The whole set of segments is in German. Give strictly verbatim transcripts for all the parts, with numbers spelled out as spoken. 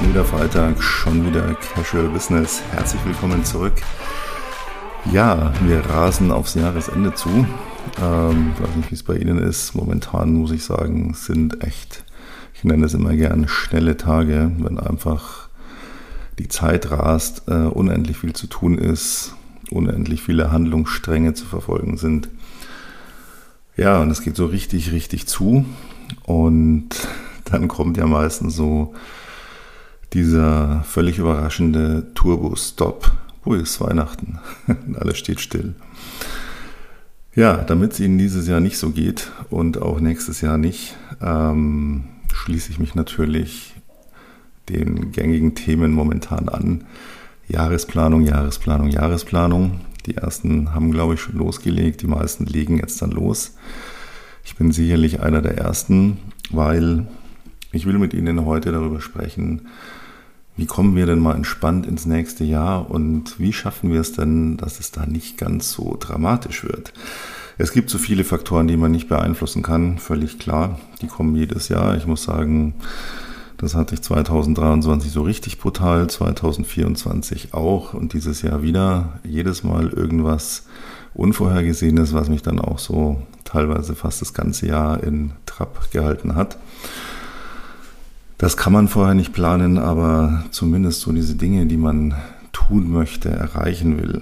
wieder Freitag, schon wieder Casual Business. Herzlich willkommen zurück. Ja, wir rasen aufs Jahresende zu. Ähm, ich weiß nicht, wie es bei Ihnen ist. Momentan muss ich sagen, sind echt, ich nenne es immer gern schnelle Tage, wenn einfach die Zeit rast, äh, unendlich viel zu tun ist, unendlich viele Handlungsstränge zu verfolgen sind. Ja, und es geht so richtig, richtig zu. Und dann kommt ja meistens so dieser völlig überraschende Turbo-Stop. Wo ist Weihnachten? Alles steht still. Ja, damit es Ihnen dieses Jahr nicht so geht und auch nächstes Jahr nicht, ähm, schließe ich mich natürlich den gängigen Themen momentan an. Jahresplanung, Jahresplanung, Jahresplanung. Die ersten haben, glaube ich, schon losgelegt. Die meisten legen jetzt dann los. Ich bin sicherlich einer der Ersten, weil ich will mit Ihnen heute darüber sprechen, wie kommen wir denn mal entspannt ins nächste Jahr und wie schaffen wir es denn, dass es da nicht ganz so dramatisch wird. Es gibt so viele Faktoren, die man nicht beeinflussen kann, völlig klar. Die kommen jedes Jahr. Ich muss sagen, das hatte ich zwanzig dreiundzwanzig so richtig brutal, zwanzig vierundzwanzig auch und dieses Jahr wieder. Jedes Mal irgendwas Unvorhergesehenes, was mich dann auch so teilweise fast das ganze Jahr in Trab gehalten hat. Das kann man vorher nicht planen, aber zumindest so diese Dinge, die man tun möchte, erreichen will.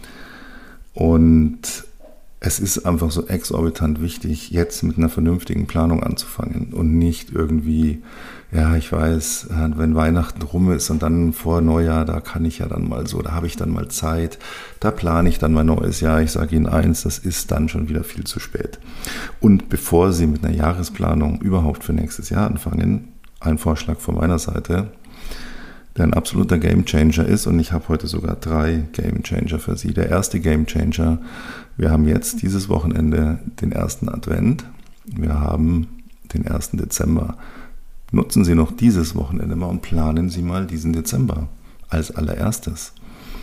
Und es ist einfach so exorbitant wichtig, jetzt mit einer vernünftigen Planung anzufangen und nicht irgendwie, ja, ich weiß, wenn Weihnachten rum ist und dann vor Neujahr, da kann ich ja dann mal so, da habe ich dann mal Zeit, da plane ich dann mein neues Jahr. Ich sage Ihnen eins, das ist dann schon wieder viel zu spät. Und bevor Sie mit einer Jahresplanung überhaupt für nächstes Jahr anfangen, ein Vorschlag von meiner Seite, der ein absoluter Gamechanger ist, und ich habe heute sogar drei Gamechanger für Sie. Der erste Gamechanger: Wir haben jetzt dieses Wochenende den ersten Advent, wir haben den ersten Dezember. Nutzen Sie noch dieses Wochenende mal und planen Sie mal diesen Dezember als allererstes.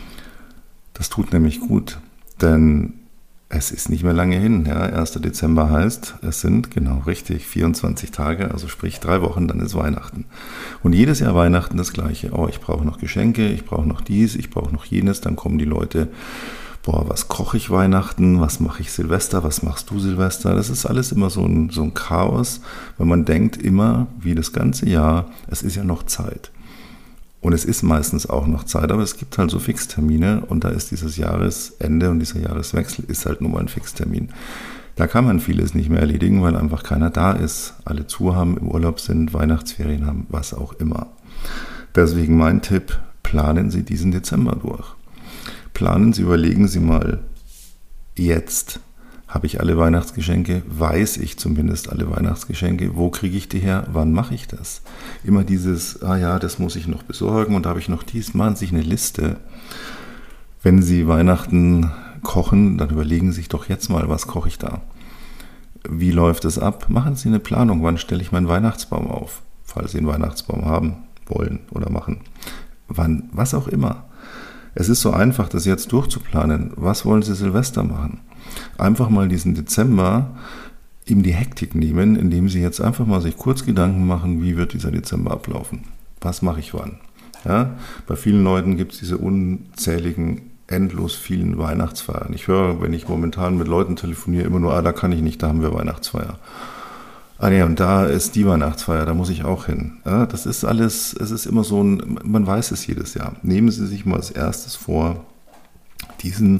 Das tut nämlich gut, denn es ist nicht mehr lange hin. Ja, erster Dezember heißt, es sind genau richtig vierundzwanzig Tage, also sprich drei Wochen, dann ist Weihnachten. Und jedes Jahr Weihnachten das Gleiche. Oh, ich brauche noch Geschenke, ich brauche noch dies, ich brauche noch jenes. Dann kommen die Leute, boah, was koche ich Weihnachten, was mache ich Silvester, was machst du Silvester? Das ist alles immer so ein, so ein Chaos, weil man denkt immer, wie das ganze Jahr, es ist ja noch Zeit. Und es ist meistens auch noch Zeit, aber es gibt halt so Fixtermine und da ist dieses Jahresende und dieser Jahreswechsel ist halt nur mal ein Fixtermin. Da kann man vieles nicht mehr erledigen, weil einfach keiner da ist. Alle zu haben, im Urlaub sind, Weihnachtsferien haben, was auch immer. Deswegen mein Tipp: Planen Sie diesen Dezember durch. Planen Sie, überlegen Sie mal, jetzt habe ich alle Weihnachtsgeschenke, weiß ich zumindest alle Weihnachtsgeschenke, wo kriege ich die her, wann mache ich das? Immer dieses, ah ja, das muss ich noch besorgen und da habe ich noch dies, machen Sie sich eine Liste. Wenn Sie Weihnachten kochen, dann überlegen Sie sich doch jetzt mal, was koche ich da? Wie läuft es ab? Machen Sie eine Planung, wann stelle ich meinen Weihnachtsbaum auf, falls Sie einen Weihnachtsbaum haben wollen oder machen. Wann, was auch immer. Es ist so einfach, das jetzt durchzuplanen. Was wollen Sie Silvester machen? Einfach mal diesen Dezember ihm die Hektik nehmen, indem Sie jetzt einfach mal sich kurz Gedanken machen, wie wird dieser Dezember ablaufen? Was mache ich wann? Ja, bei vielen Leuten gibt es diese unzähligen, endlos vielen Weihnachtsfeiern. Ich höre, wenn ich momentan mit Leuten telefoniere, immer nur, ah, da kann ich nicht, da haben wir Weihnachtsfeier. Ah nee, und da ist die Weihnachtsfeier, da muss ich auch hin. Ja, das ist alles, es ist immer so ein, man weiß es jedes Jahr. Nehmen Sie sich mal als erstes vor, diesen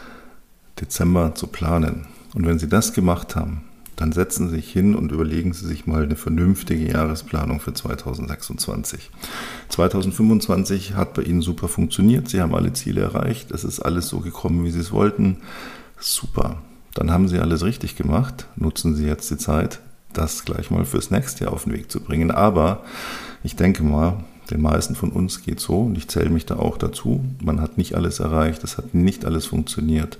Dezember zu planen. Und wenn Sie das gemacht haben, dann setzen Sie sich hin und überlegen Sie sich mal eine vernünftige Jahresplanung für zwanzig sechsundzwanzig. zwanzig fünfundzwanzig hat bei Ihnen super funktioniert, Sie haben alle Ziele erreicht, es ist alles so gekommen, wie Sie es wollten. Super, dann haben Sie alles richtig gemacht. Nutzen Sie jetzt die Zeit, das gleich mal fürs nächste Jahr auf den Weg zu bringen. Aber ich denke mal, den meisten von uns geht so, und ich zähle mich da auch dazu, man hat nicht alles erreicht, es hat nicht alles funktioniert.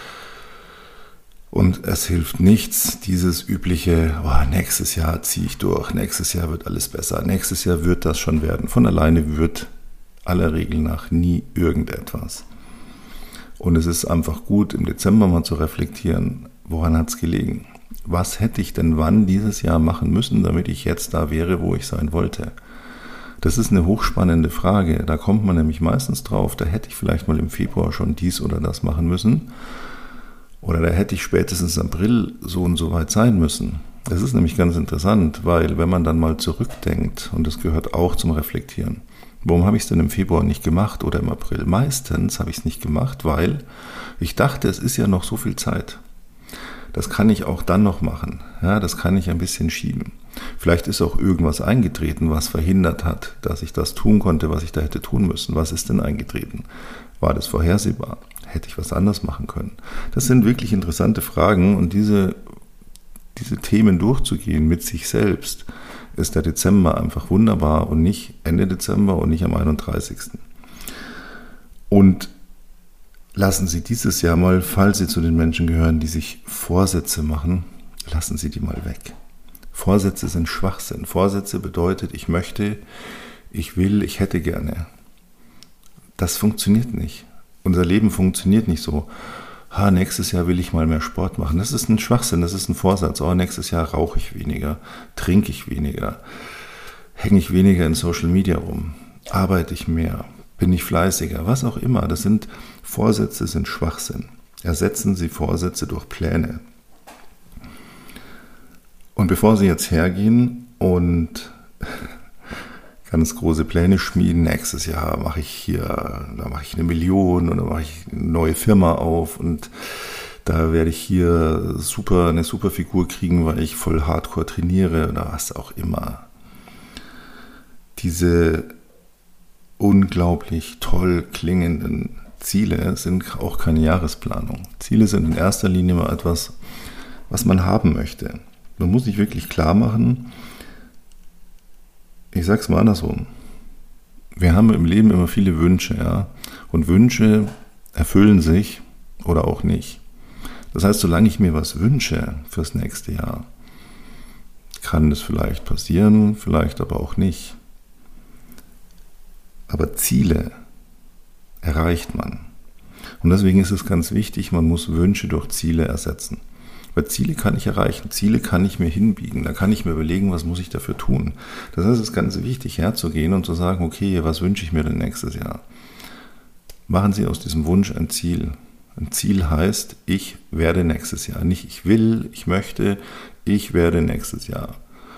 Und es hilft nichts, dieses übliche, oh, nächstes Jahr ziehe ich durch, nächstes Jahr wird alles besser, nächstes Jahr wird das schon werden. Von alleine wird aller Regel nach nie irgendetwas. Und es ist einfach gut, im Dezember mal zu reflektieren, woran hat es gelegen? Was hätte ich denn wann dieses Jahr machen müssen, damit ich jetzt da wäre, wo ich sein wollte? Das ist eine hochspannende Frage. Da kommt man nämlich meistens drauf, da hätte ich vielleicht mal im Februar schon dies oder das machen müssen. Oder da hätte ich spätestens im April so und so weit sein müssen. Das ist nämlich ganz interessant, weil wenn man dann mal zurückdenkt, und das gehört auch zum Reflektieren, warum habe ich es denn im Februar nicht gemacht oder im April? Meistens habe ich es nicht gemacht, weil ich dachte, es ist ja noch so viel Zeit. Das kann ich auch dann noch machen. Ja, das kann ich ein bisschen schieben. Vielleicht ist auch irgendwas eingetreten, was verhindert hat, dass ich das tun konnte, was ich da hätte tun müssen. Was ist denn eingetreten? War das vorhersehbar? Hätte ich was anderes machen können? Das sind wirklich interessante Fragen, und diese, diese Themen durchzugehen mit sich selbst, ist der Dezember einfach wunderbar, und nicht Ende Dezember und nicht am einunddreißigsten Und lassen Sie dieses Jahr mal, falls Sie zu den Menschen gehören, die sich Vorsätze machen, lassen Sie die mal weg. Vorsätze sind Schwachsinn. Vorsätze bedeutet, ich möchte, ich will, ich hätte gerne. Das funktioniert nicht. Unser Leben funktioniert nicht so. Ha, nächstes Jahr will ich mal mehr Sport machen. Das ist ein Schwachsinn, das ist ein Vorsatz. Oh, nächstes Jahr rauche ich weniger, trinke ich weniger, hänge ich weniger in Social Media rum, arbeite ich mehr, bin ich fleißiger, was auch immer. Das sind Vorsätze, sind Schwachsinn. Ersetzen Sie Vorsätze durch Pläne. Und bevor Sie jetzt hergehen und ganz große Pläne schmieden, nächstes Jahr mache ich hier, da mache ich eine Million oder mache ich eine neue Firma auf und da werde ich hier super, eine super Figur kriegen, weil ich voll hardcore trainiere oder was auch immer. Diese unglaublich toll klingenden Ziele sind auch keine Jahresplanung. Ziele sind in erster Linie mal etwas, was man haben möchte. Man muss sich wirklich klar machen, ich sage es mal andersrum, wir haben im Leben immer viele Wünsche, ja, und Wünsche erfüllen sich oder auch nicht. Das heißt, solange ich mir was wünsche fürs nächste Jahr, kann das vielleicht passieren, vielleicht aber auch nicht. Aber Ziele erreicht man. Und deswegen ist es ganz wichtig, man muss Wünsche durch Ziele ersetzen. Weil Ziele kann ich erreichen, Ziele kann ich mir hinbiegen, da kann ich mir überlegen, was muss ich dafür tun. Das heißt, es ist ganz wichtig, herzugehen und zu sagen, okay, was wünsche ich mir denn nächstes Jahr? Machen Sie aus diesem Wunsch ein Ziel. Ein Ziel heißt, ich werde nächstes Jahr. Nicht ich will, ich möchte, ich werde nächstes Jahr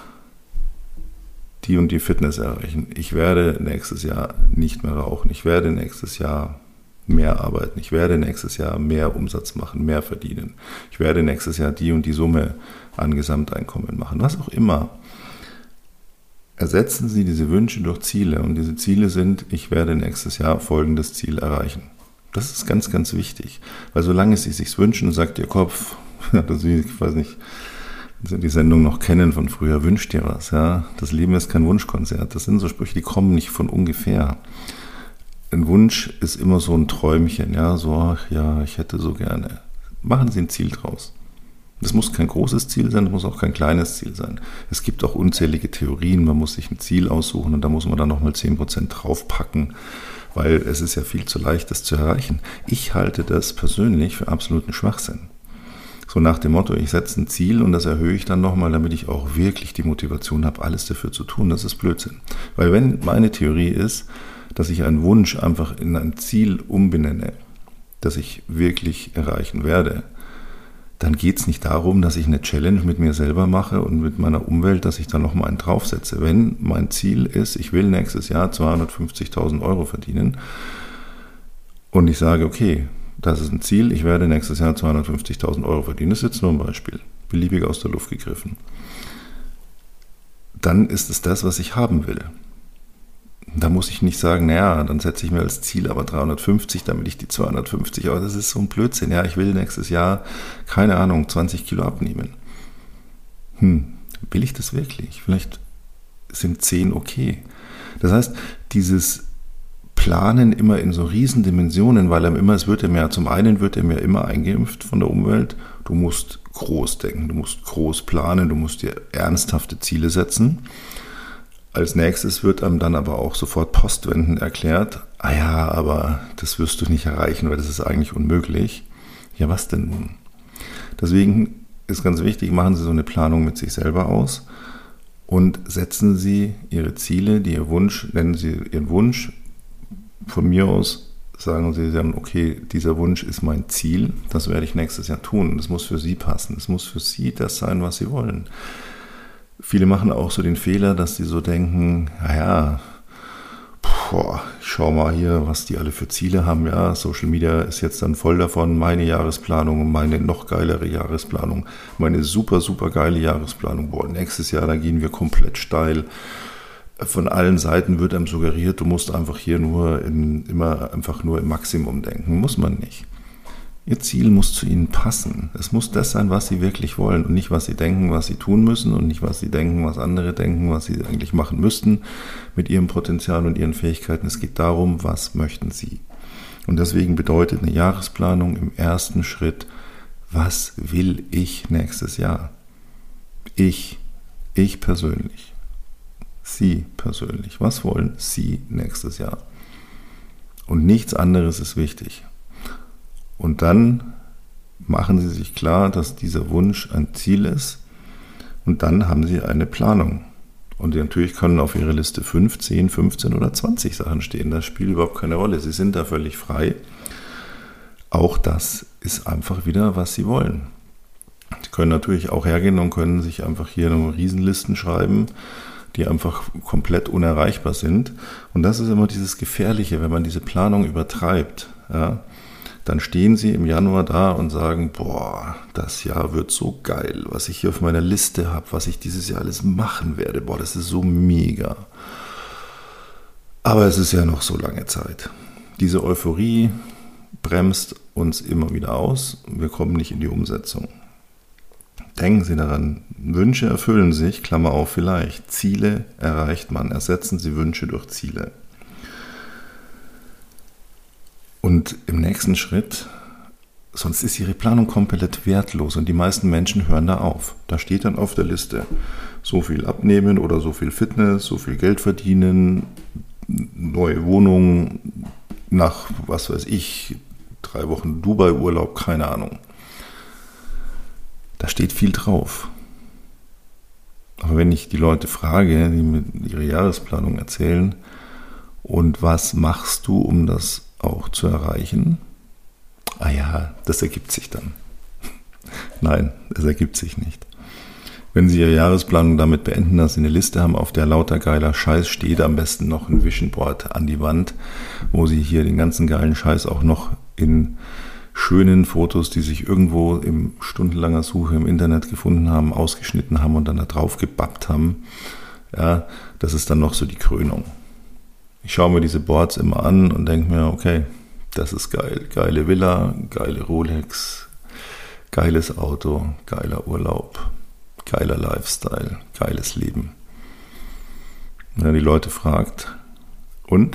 die und die Fitness erreichen. Ich werde nächstes Jahr nicht mehr rauchen. Ich werde nächstes Jahr mehr arbeiten. Ich werde nächstes Jahr mehr Umsatz machen, mehr verdienen. Ich werde nächstes Jahr die und die Summe an Gesamteinkommen machen. Was auch immer. Ersetzen Sie diese Wünsche durch Ziele. Und diese Ziele sind, ich werde nächstes Jahr folgendes Ziel erreichen. Das ist ganz, ganz wichtig. Weil solange Sie es sich wünschen, sagt Ihr Kopf, das, ich weiß nicht, wenn Sie die Sendung noch kennen von früher, wünscht dir was. Ja? Das Leben ist kein Wunschkonzert. Das sind so Sprüche, die kommen nicht von ungefähr. Ein Wunsch ist immer so ein Träumchen, ja, so, ach ja, ich hätte so gerne. Machen Sie ein Ziel draus. Das muss kein großes Ziel sein, das muss auch kein kleines Ziel sein. Es gibt auch unzählige Theorien, man muss sich ein Ziel aussuchen und da muss man dann nochmal zehn Prozent draufpacken, weil es ist ja viel zu leicht, das zu erreichen. Ich halte das persönlich für absoluten Schwachsinn. So nach dem Motto, ich setze ein Ziel und das erhöhe ich dann nochmal, damit ich auch wirklich die Motivation habe, alles dafür zu tun. Das ist Blödsinn. Weil wenn meine Theorie ist, dass ich einen Wunsch einfach in ein Ziel umbenenne, das ich wirklich erreichen werde, dann geht es nicht darum, dass ich eine Challenge mit mir selber mache und mit meiner Umwelt, dass ich da nochmal einen draufsetze. Wenn mein Ziel ist, ich will nächstes Jahr zweihundertfünfzigtausend Euro verdienen und ich sage, okay, das ist ein Ziel, ich werde nächstes Jahr zweihundertfünfzigtausend Euro verdienen, das ist jetzt nur ein Beispiel, beliebig aus der Luft gegriffen, dann ist es das, was ich haben will. Da muss ich nicht sagen, naja, dann setze ich mir als Ziel aber dreihundertfünfzig, damit ich die zweihundertfünfzig, aber das ist so ein Blödsinn. Ja, ich will nächstes Jahr, keine Ahnung, zwanzig Kilo abnehmen. Hm, will ich das wirklich? Vielleicht sind zehn okay. Das heißt, dieses Planen immer in so riesen Dimensionen, weil er immer, es wird ihm ja, zum einen wird er mir immer eingeimpft von der Umwelt, du musst groß denken, du musst groß planen, du musst dir ernsthafte Ziele setzen. Als nächstes wird einem dann aber auch sofort postwendend erklärt, ah ja, aber das wirst du nicht erreichen, weil das ist eigentlich unmöglich. Ja, was denn nun? Deswegen ist ganz wichtig, machen Sie so eine Planung mit sich selber aus und setzen Sie Ihre Ziele, die Ihr Wunsch, nennen Sie Ihren Wunsch. Von mir aus sagen Sie dann, okay, dieser Wunsch ist mein Ziel, das werde ich nächstes Jahr tun. Das muss für Sie passen, es muss für Sie das sein, was Sie wollen. Viele machen auch so den Fehler, dass sie so denken, naja, boah, ich schau mal hier, was die alle für Ziele haben. Ja, Social Media ist jetzt dann voll davon, meine Jahresplanung, meine noch geilere Jahresplanung, meine super, super geile Jahresplanung. Boah, nächstes Jahr, da gehen wir komplett steil. Von allen Seiten wird einem suggeriert, du musst einfach hier nur in, immer einfach nur im Maximum denken. Muss man nicht. Ihr Ziel muss zu Ihnen passen. Es muss das sein, was Sie wirklich wollen und nicht, was Sie denken, was Sie tun müssen und nicht, was Sie denken, was andere denken, was Sie eigentlich machen müssten mit Ihrem Potenzial und Ihren Fähigkeiten. Es geht darum, was möchten Sie. Und deswegen bedeutet eine Jahresplanung im ersten Schritt, was will ich nächstes Jahr? Ich, ich persönlich, Sie persönlich, was wollen Sie nächstes Jahr? Und nichts anderes ist wichtig. Und dann machen Sie sich klar, dass dieser Wunsch ein Ziel ist und dann haben Sie eine Planung. Und natürlich können auf Ihrer Liste fünf, zehn, fünfzehn oder zwanzig Sachen stehen. Das spielt überhaupt keine Rolle. Sie sind da völlig frei. Auch das ist einfach wieder, was Sie wollen. Sie können natürlich auch hergehen und können sich einfach hier eine Riesenlisten schreiben, die einfach komplett unerreichbar sind. Und das ist immer dieses Gefährliche, wenn man diese Planung übertreibt, ja. Dann stehen Sie im Januar da und sagen, boah, das Jahr wird so geil, was ich hier auf meiner Liste habe, was ich dieses Jahr alles machen werde, boah, das ist so mega. Aber es ist ja noch so lange Zeit. Diese Euphorie bremst uns immer wieder aus, wir kommen nicht in die Umsetzung. Denken Sie daran, Wünsche erfüllen sich, Klammer auf vielleicht, Ziele erreicht man, ersetzen Sie Wünsche durch Ziele. Und im nächsten Schritt, sonst ist Ihre Planung komplett wertlos und die meisten Menschen hören da auf. Da steht dann auf der Liste, so viel abnehmen oder so viel Fitness, so viel Geld verdienen, neue Wohnung, nach, was weiß ich, drei Wochen Dubai-Urlaub, keine Ahnung. Da steht viel drauf. Aber wenn ich die Leute frage, die mir ihre Jahresplanung erzählen, und was machst du, um das auch zu erreichen? Ah ja, das ergibt sich dann. Nein, das ergibt sich nicht. Wenn Sie Ihre Jahresplanung damit beenden, dass Sie eine Liste haben, auf der lauter geiler Scheiß steht, am besten noch ein Vision Board an die Wand, wo Sie hier den ganzen geilen Scheiß auch noch in schönen Fotos, die sich irgendwo in stundenlanger Suche im Internet gefunden haben, ausgeschnitten haben und dann da drauf gebappt haben. Ja, das ist dann noch so die Krönung. Ich schaue mir diese Boards immer an und denke mir, okay, das ist geil. Geile Villa, geile Rolex, geiles Auto, geiler Urlaub, geiler Lifestyle, geiles Leben. Wenn er die Leute fragt, und?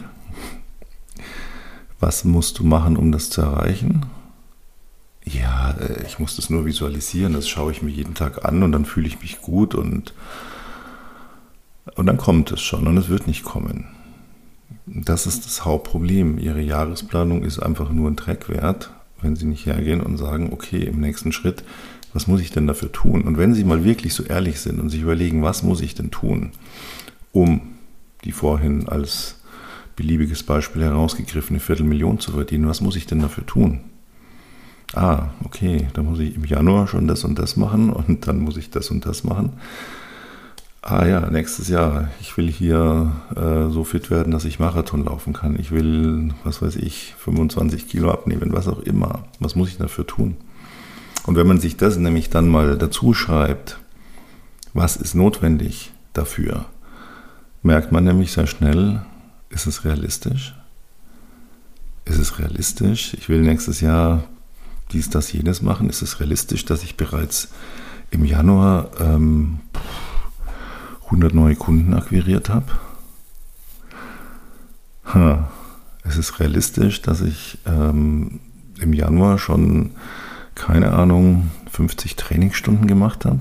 Was musst du machen, um das zu erreichen? Ja, ich muss das nur visualisieren, das schaue ich mir jeden Tag an und dann fühle ich mich gut und, und dann kommt es schon und es wird nicht kommen. Das ist das Hauptproblem. Ihre Jahresplanung ist einfach nur ein Dreck wert, wenn Sie nicht hergehen und sagen, okay, im nächsten Schritt, was muss ich denn dafür tun? Und wenn Sie mal wirklich so ehrlich sind und sich überlegen, was muss ich denn tun, um die vorhin als beliebiges Beispiel herausgegriffene Viertelmillion zu verdienen, was muss ich denn dafür tun? Ah, okay, dann muss ich im Januar schon das und das machen und dann muss ich das und das machen. Ah ja, nächstes Jahr, ich will hier äh, so fit werden, dass ich Marathon laufen kann. Ich will, was weiß ich, fünfundzwanzig Kilo abnehmen, was auch immer. Was muss ich dafür tun? Und wenn man sich das nämlich dann mal dazu schreibt, was ist notwendig dafür, merkt man nämlich sehr schnell, ist es realistisch? Ist es realistisch? Ich will nächstes Jahr dies, das, jenes machen. Ist es realistisch, dass ich bereits im Januar ähm, hundert neue Kunden akquiriert habe? Ha. Es ist realistisch, dass ich ähm, im Januar schon, keine Ahnung, fünfzig Trainingsstunden gemacht habe?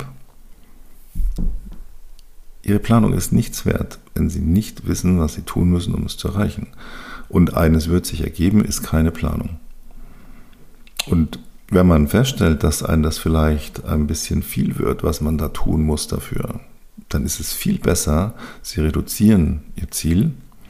Ihre Planung ist nichts wert, wenn Sie nicht wissen, was Sie tun müssen, um es zu erreichen. Und eines wird sich ergeben, ist keine Planung. Und wenn man feststellt, dass einem das vielleicht ein bisschen viel wird, was man da tun muss dafür, dann ist es viel besser, Sie reduzieren Ihr Ziel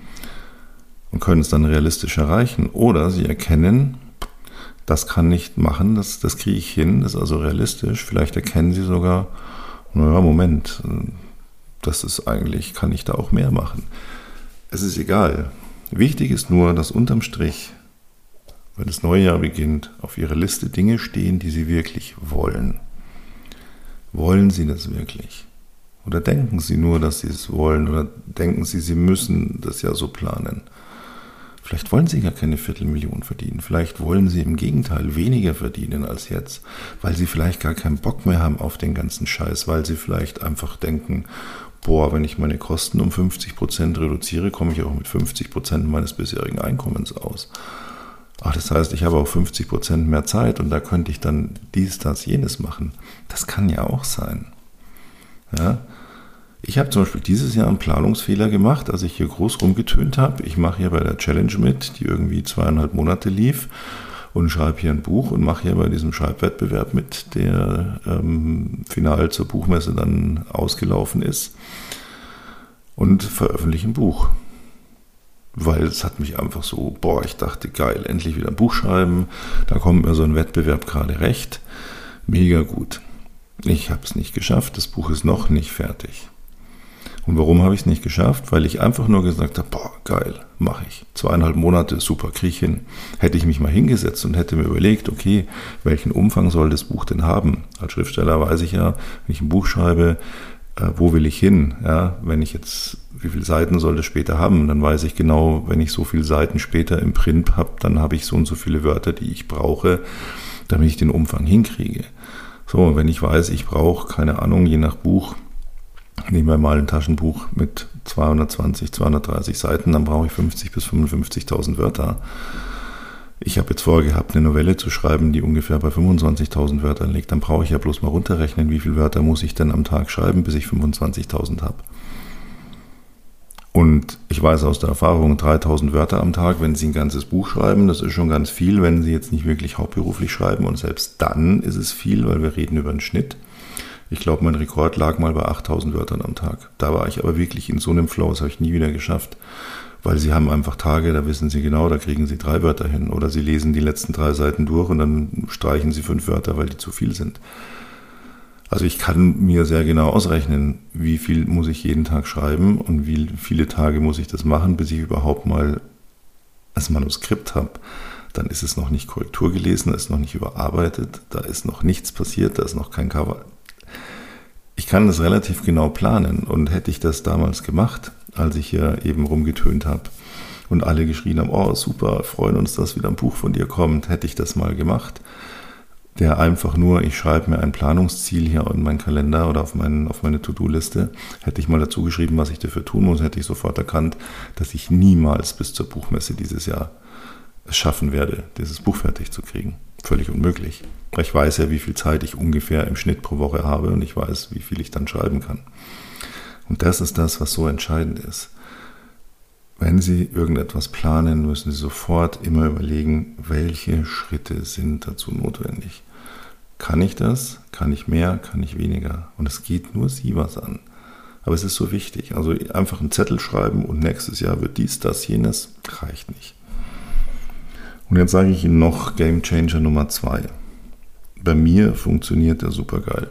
und können es dann realistisch erreichen. Oder Sie erkennen, das kann nicht machen, das, das kriege ich hin, das ist also realistisch. Vielleicht erkennen Sie sogar, naja, Moment, das ist eigentlich, kann ich da auch mehr machen. Es ist egal. Wichtig ist nur, dass unterm Strich, wenn das neue Jahr beginnt, auf Ihrer Liste Dinge stehen, die Sie wirklich wollen. Wollen Sie das wirklich? Oder denken Sie nur, dass Sie es wollen? Oder denken Sie, Sie müssen das ja so planen? Vielleicht wollen Sie gar keine Viertelmillion verdienen. Vielleicht wollen Sie im Gegenteil weniger verdienen als jetzt, weil Sie vielleicht gar keinen Bock mehr haben auf den ganzen Scheiß, weil Sie vielleicht einfach denken, boah, wenn ich meine Kosten um fünfzig Prozent reduziere, komme ich auch mit fünfzig Prozent meines bisherigen Einkommens aus. Ach, das heißt, ich habe auch fünfzig Prozent mehr Zeit und da könnte ich dann dies, das, jenes machen. Das kann ja auch sein. Ja? Ich habe zum Beispiel dieses Jahr einen Planungsfehler gemacht, als ich hier groß rumgetönt habe. Ich mache hier bei der Challenge mit, die irgendwie zweieinhalb Monate lief und schreibe hier ein Buch und mache hier bei diesem Schreibwettbewerb mit, der ähm, final zur Buchmesse dann ausgelaufen ist und veröffentliche ein Buch. Weil es hat mich einfach so, boah, ich dachte, geil, endlich wieder ein Buch schreiben, da kommt mir so ein Wettbewerb gerade recht, mega gut. Ich habe es nicht geschafft, das Buch ist noch nicht fertig. Und warum habe ich es nicht geschafft? Weil ich einfach nur gesagt habe, boah, geil, mache ich. Zweieinhalb Monate, super, kriege ich hin. Hätte ich mich mal hingesetzt und hätte mir überlegt, okay, welchen Umfang soll das Buch denn haben? Als Schriftsteller weiß ich ja, wenn ich ein Buch schreibe, äh, wo will ich hin? Ja, wenn ich jetzt, wie viele Seiten soll das später haben? Dann weiß ich genau, wenn ich so viele Seiten später im Print habe, dann habe ich so und so viele Wörter, die ich brauche, damit ich den Umfang hinkriege. So, wenn ich weiß, ich brauche, keine Ahnung, je nach Buch, nehmen wir mal ein Taschenbuch mit zweihundertzwanzig, zweihundertdreißig Seiten, dann brauche ich fünfzig bis fünfundfünfzigtausend Wörter. Ich habe jetzt vorgehabt, eine Novelle zu schreiben, die ungefähr bei fünfundzwanzigtausend Wörtern liegt. Dann brauche ich ja bloß mal runterrechnen, wie viele Wörter muss ich denn am Tag schreiben, bis ich fünfundzwanzigtausend habe. Und ich weiß aus der Erfahrung, dreitausend Wörter am Tag, wenn Sie ein ganzes Buch schreiben, das ist schon ganz viel, wenn Sie jetzt nicht wirklich hauptberuflich schreiben. Und selbst dann ist es viel, weil wir reden über einen Schnitt. Ich glaube, mein Rekord lag mal bei achttausend Wörtern am Tag. Da war ich aber wirklich in so einem Flow, das habe ich nie wieder geschafft. Weil Sie haben einfach Tage, da wissen Sie genau, da kriegen Sie drei Wörter hin. Oder Sie lesen die letzten drei Seiten durch und dann streichen Sie fünf Wörter, weil die zu viel sind. Also ich kann mir sehr genau ausrechnen, wie viel muss ich jeden Tag schreiben und wie viele Tage muss ich das machen, bis ich überhaupt mal das Manuskript habe. Dann ist es noch nicht Korrektur gelesen, da ist noch nicht überarbeitet, da ist noch nichts passiert, da ist noch kein Cover. Ich kann das relativ genau planen und hätte ich das damals gemacht, als ich hier eben rumgetönt habe und alle geschrien haben, oh super, freuen uns, dass wieder ein Buch von dir kommt, hätte ich das mal gemacht, der einfach nur, ich schreibe mir ein Planungsziel hier in meinen Kalender oder auf, meinen, auf meine To-Do-Liste, hätte ich mal dazu geschrieben, was ich dafür tun muss, hätte ich sofort erkannt, dass ich niemals bis zur Buchmesse dieses Jahr es schaffen werde, dieses Buch fertig zu kriegen. Völlig unmöglich. Ich weiß ja, wie viel Zeit ich ungefähr im Schnitt pro Woche habe und ich weiß, wie viel ich dann schreiben kann. Und das ist das, was so entscheidend ist. Wenn Sie irgendetwas planen, müssen Sie sofort immer überlegen, welche Schritte sind dazu notwendig. Kann ich das? Kann ich mehr? Kann ich weniger? Und es geht nur Sie was an. Aber es ist so wichtig. Also einfach einen Zettel schreiben und nächstes Jahr wird dies, das, jenes, reicht nicht. Und jetzt sage ich Ihnen noch Game Changer Nummer zwei. Bei mir funktioniert der super geil.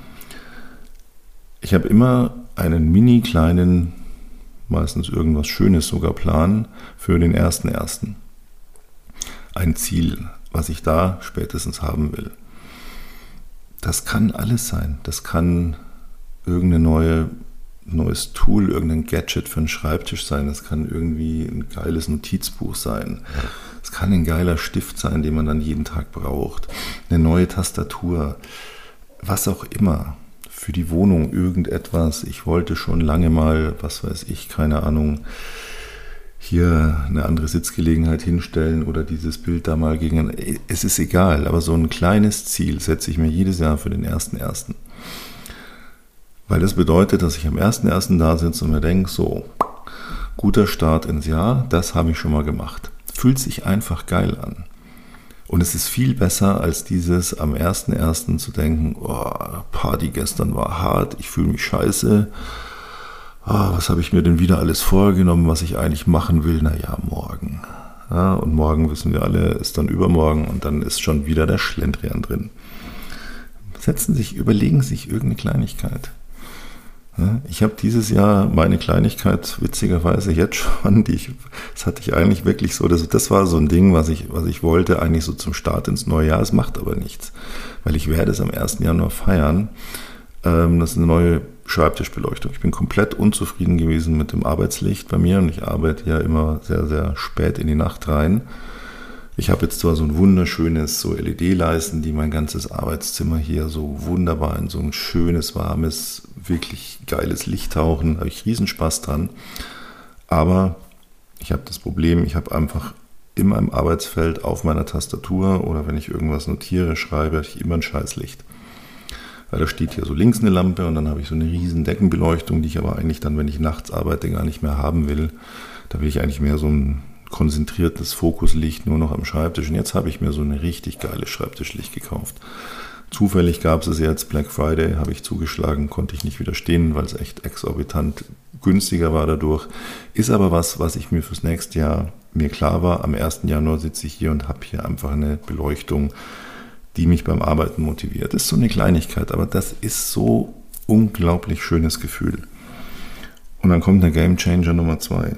Ich habe immer einen mini kleinen, meistens irgendwas Schönes sogar Plan für den ersten ersten. Ein Ziel, was ich da spätestens haben will. Das kann alles sein. Das kann irgendeine neue neues Tool, irgendein Gadget für einen Schreibtisch sein. Das kann irgendwie ein geiles Notizbuch sein. Es kann ein geiler Stift sein, den man dann jeden Tag braucht. Eine neue Tastatur. Was auch immer. Für die Wohnung irgendetwas. Ich wollte schon lange mal, was weiß ich, keine Ahnung, hier eine andere Sitzgelegenheit hinstellen oder dieses Bild da mal gegen. Es ist egal, aber so ein kleines Ziel setze ich mir jedes Jahr für den ersten ersten. Weil das bedeutet, dass ich am ersten ersten da sitze und mir denke, so, guter Start ins Jahr, das habe ich schon mal gemacht. Fühlt sich einfach geil an. Und es ist viel besser, als dieses am ersten ersten zu denken, oh, Party gestern war hart, ich fühle mich scheiße. Oh, was habe ich mir denn wieder alles vorgenommen, was ich eigentlich machen will? Naja, morgen. Ja, und morgen, wissen wir alle, ist dann übermorgen und dann ist schon wieder der Schlendrian drin. Setzen sich, überlegen sich irgendeine Kleinigkeit. Ja, ich habe dieses Jahr meine Kleinigkeit witzigerweise jetzt schon, die ich, das hatte ich eigentlich wirklich so, das, das war so ein Ding, was ich, was ich wollte, eigentlich so zum Start ins neue Jahr. Es macht aber nichts, weil ich werde es am ersten Januar feiern. Ähm, das ist eine neue Schreibtischbeleuchtung. Ich bin komplett unzufrieden gewesen mit dem Arbeitslicht bei mir und ich arbeite ja immer sehr, sehr spät in die Nacht rein. Ich habe jetzt zwar so ein wunderschönes so L E D-Leisten, die mein ganzes Arbeitszimmer hier so wunderbar in so ein schönes, warmes, wirklich geiles Licht tauchen. Da habe ich riesen Spaß dran. Aber ich habe das Problem, ich habe einfach in meinem Arbeitsfeld auf meiner Tastatur oder wenn ich irgendwas notiere, schreibe, habe ich immer ein Scheißlicht. Weil da steht hier so links eine Lampe und dann habe ich so eine riesen Deckenbeleuchtung, die ich aber eigentlich dann, wenn ich nachts arbeite, gar nicht mehr haben will. Da will ich eigentlich mehr so ein konzentriertes Fokuslicht nur noch am Schreibtisch. Und jetzt habe ich mir so eine richtig geile Schreibtischlicht gekauft. Zufällig gab es jetzt, Black Friday, habe ich zugeschlagen, konnte ich nicht widerstehen, weil es echt exorbitant günstiger war dadurch. Ist aber was, was ich mir fürs nächste Jahr, mir klar war, am ersten Januar sitze ich hier und habe hier einfach eine Beleuchtung, die mich beim Arbeiten motiviert. Das ist so eine Kleinigkeit, aber das ist so unglaublich schönes Gefühl. Und dann kommt der Game Changer Nummer zwei.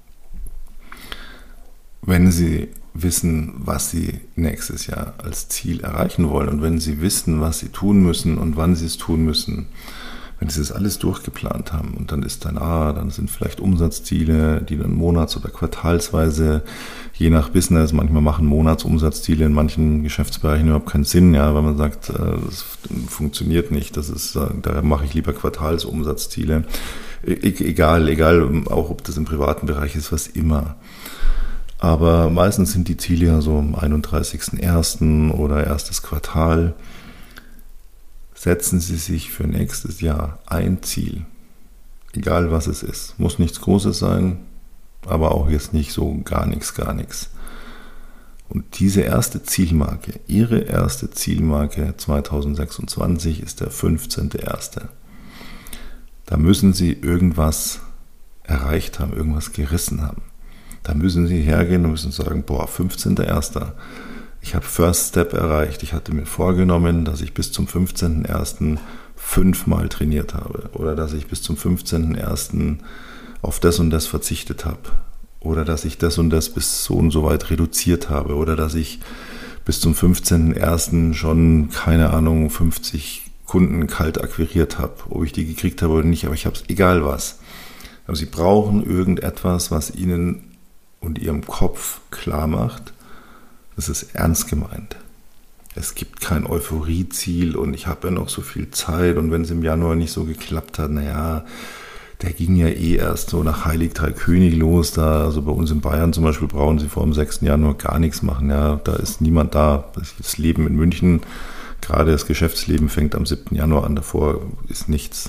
Wenn Sie wissen, was Sie nächstes Jahr als Ziel erreichen wollen und wenn Sie wissen, was Sie tun müssen und wann Sie es tun müssen, wenn Sie das alles durchgeplant haben und dann ist dann, ah, dann sind vielleicht Umsatzziele, die dann monats- oder quartalsweise, je nach Business, manchmal machen Monatsumsatzziele in manchen Geschäftsbereichen überhaupt keinen Sinn, ja, weil man sagt, das funktioniert nicht, das ist, da mache ich lieber Quartalsumsatzziele. E- egal, egal, auch ob das im privaten Bereich ist, was immer. Aber meistens sind die Ziele ja so am einunddreißigsten ersten oder erstes Quartal. Setzen Sie sich für nächstes Jahr ein Ziel, egal was es ist. Muss nichts Großes sein, aber auch jetzt nicht so gar nichts, gar nichts. Und diese erste Zielmarke, Ihre erste Zielmarke zweitausendsechsundzwanzig ist der fünfzehnte erste Da müssen Sie irgendwas erreicht haben, irgendwas gerissen haben. Da müssen Sie hergehen und müssen sagen, boah, fünfzehnter erster Ich habe First Step erreicht. Ich hatte mir vorgenommen, dass ich bis zum fünfzehnten ersten fünfmal trainiert habe. Oder dass ich bis zum fünfzehnten ersten auf das und das verzichtet habe. Oder dass ich das und das bis so und so weit reduziert habe. Oder dass ich bis zum fünfzehnten ersten schon, keine Ahnung, fünfzig Kunden kalt akquiriert habe. Ob ich die gekriegt habe oder nicht, aber ich habe es, egal was. Aber Sie brauchen irgendetwas, was Ihnen und Ihrem Kopf klar macht, das ist ernst gemeint. Es gibt kein Euphorieziel und ich habe ja noch so viel Zeit und wenn es im Januar nicht so geklappt hat, naja, der ging ja eh erst so nach Heilig Drei König los. Da, also bei uns in Bayern zum Beispiel brauchen Sie vor dem sechsten Januar gar nichts machen. Ja, da ist niemand da. Das Leben in München, gerade das Geschäftsleben fängt am siebten Januar an, davor ist nichts.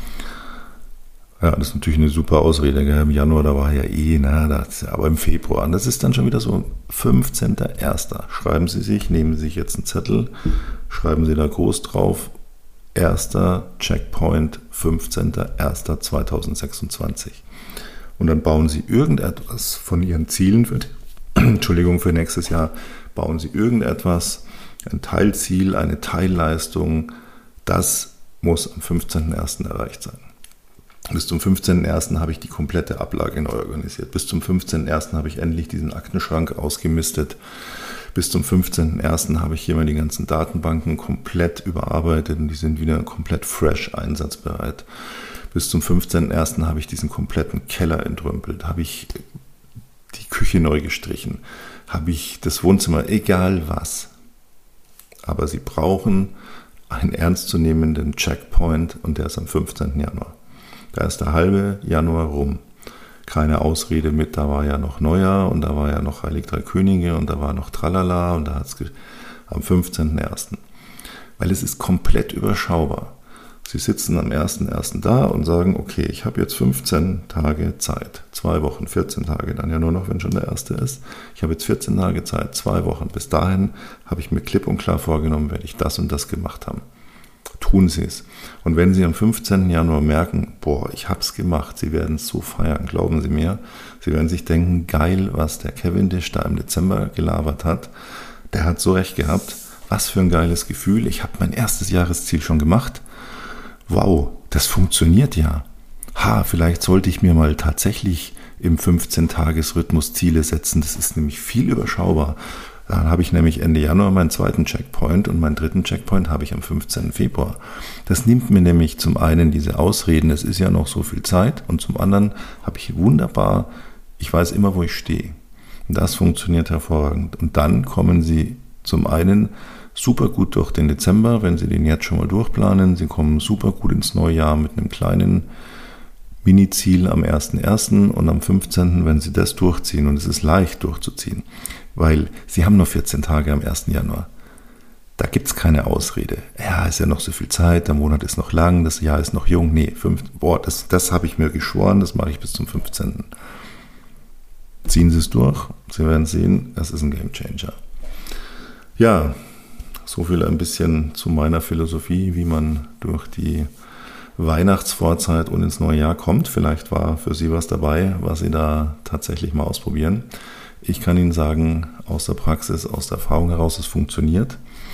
Ja, das ist natürlich eine super Ausrede. Gell? Im Januar, da war ja eh, na, das, aber im Februar. Das ist dann schon wieder so fünfzehnter erster Schreiben Sie sich, nehmen Sie sich jetzt einen Zettel, schreiben Sie da groß drauf, erster Checkpoint, fünfzehnter erster zweitausendsechsundzwanzig Und dann bauen Sie irgendetwas von Ihren Zielen für, Entschuldigung, für nächstes Jahr, bauen Sie irgendetwas, ein Teilziel, eine Teilleistung, das muss am fünfzehnten ersten erreicht sein. Bis zum fünfzehnten ersten habe ich die komplette Ablage neu organisiert. Bis zum fünfzehnten ersten habe ich endlich diesen Aktenschrank ausgemistet. Bis zum fünfzehnten ersten habe ich hier mal die ganzen Datenbanken komplett überarbeitet und die sind wieder komplett fresh einsatzbereit. Bis zum fünfzehnten ersten habe ich diesen kompletten Keller entrümpelt, habe ich die Küche neu gestrichen, habe ich das Wohnzimmer, egal was. Aber Sie brauchen einen ernstzunehmenden Checkpoint und der ist am fünfzehnten Januar. Da ist der halbe Januar rum. Keine Ausrede mit, da war ja noch Neujahr und da war ja noch Heilig Drei Könige und da war noch Tralala und da hat es am fünfzehnten ersten Weil es ist komplett überschaubar. Sie sitzen am ersten ersten da und sagen, okay, ich habe jetzt fünfzehn Tage Zeit, zwei Wochen, vierzehn Tage, dann ja nur noch, wenn schon der erste ist. Ich habe jetzt vierzehn Tage Zeit, zwei Wochen. Bis dahin habe ich mir klipp und klar vorgenommen, werde ich das und das gemacht haben. Tun Sie es. Und wenn Sie am fünfzehnten Januar merken, boah, ich habe es gemacht, Sie werden es so feiern, glauben Sie mir. Sie werden sich denken, geil, was der Cavendish da im Dezember gelabert hat. Der hat so recht gehabt. Was für ein geiles Gefühl. Ich habe mein erstes Jahresziel schon gemacht. Wow, das funktioniert ja. Ha, vielleicht sollte ich mir mal tatsächlich im fünfzehn-Tages-Rhythmus Ziele setzen. Das ist nämlich viel überschaubar. Dann habe ich nämlich Ende Januar meinen zweiten Checkpoint und meinen dritten Checkpoint habe ich am fünfzehnten Februar. Das nimmt mir nämlich zum einen diese Ausreden, es ist ja noch so viel Zeit, und zum anderen habe ich wunderbar, ich weiß immer, wo ich stehe. Und das funktioniert hervorragend. Und dann kommen Sie zum einen super gut durch den Dezember, wenn Sie den jetzt schon mal durchplanen. Sie kommen super gut ins neue Jahr mit einem kleinen Mini-Ziel am ersten ersten und am fünfzehnten, wenn Sie das durchziehen, und es ist leicht durchzuziehen, weil Sie haben nur vierzehn Tage am ersten Januar. Da gibt es keine Ausrede. Ja, ist ja noch so viel Zeit, der Monat ist noch lang, das Jahr ist noch jung. Nee, fünf, boah, das, das habe ich mir geschworen, das mache ich bis zum fünfzehnten. Ziehen Sie es durch, Sie werden sehen, es ist ein Gamechanger. Ja, so viel ein bisschen zu meiner Philosophie, wie man durch die Weihnachtsvorzeit und ins neue Jahr kommt. Vielleicht war für Sie was dabei, was Sie da tatsächlich mal ausprobieren. Ich kann Ihnen sagen, aus der Praxis, aus der Erfahrung heraus, es funktioniert,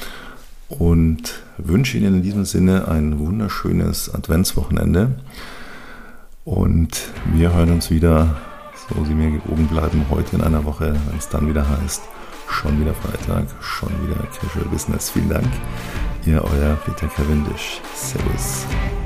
und wünsche Ihnen in diesem Sinne ein wunderschönes Adventswochenende, und wir hören uns wieder, so Sie mir gewogen bleiben, heute in einer Woche, wenn es dann wieder heißt, schon wieder Freitag, schon wieder Casual Business. Vielen Dank, Ihr euer Peter Cavendish. Servus.